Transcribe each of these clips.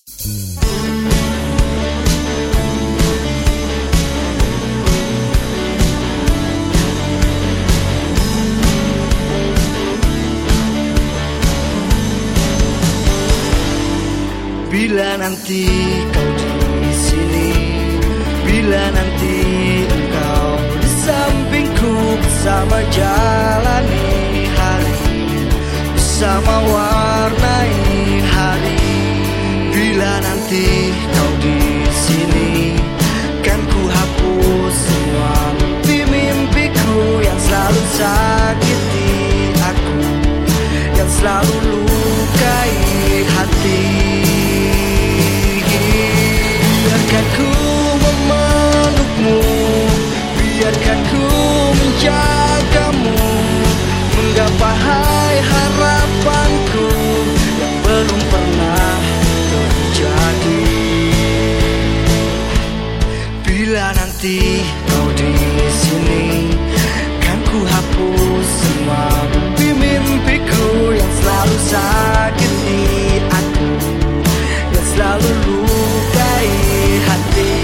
Bila nanti kau di sini, bila nanti engkau di sampingku, bersama jalani hari, bersama warnai hari. Bila nanti kau di sini, kan ku hapus semua mimpi-mimpiku yang selalu sakiti aku, yang selalu lukai hati. Biarkan ku memelukmu, biarkan ku menjagamu, menggapai harapanku yang belum pernah terjadi. Bila nanti kau di sini, kan ku hapus semua mimpi-mimpiku yang selalu sakiti aku, yang selalu lukai hati.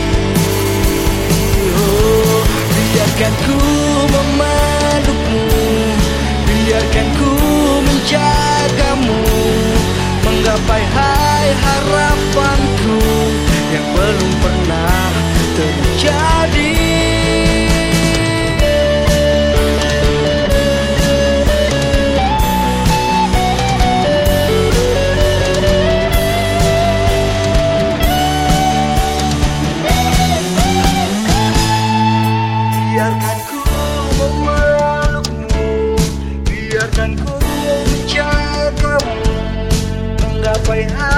Oh, biarkan ku memelukmu, biarkan ku menjagamu, menggapai harapanku yang belum pernah terjadi. Biarkan ku memelukmu, biarkan ku menjagamu, menggapai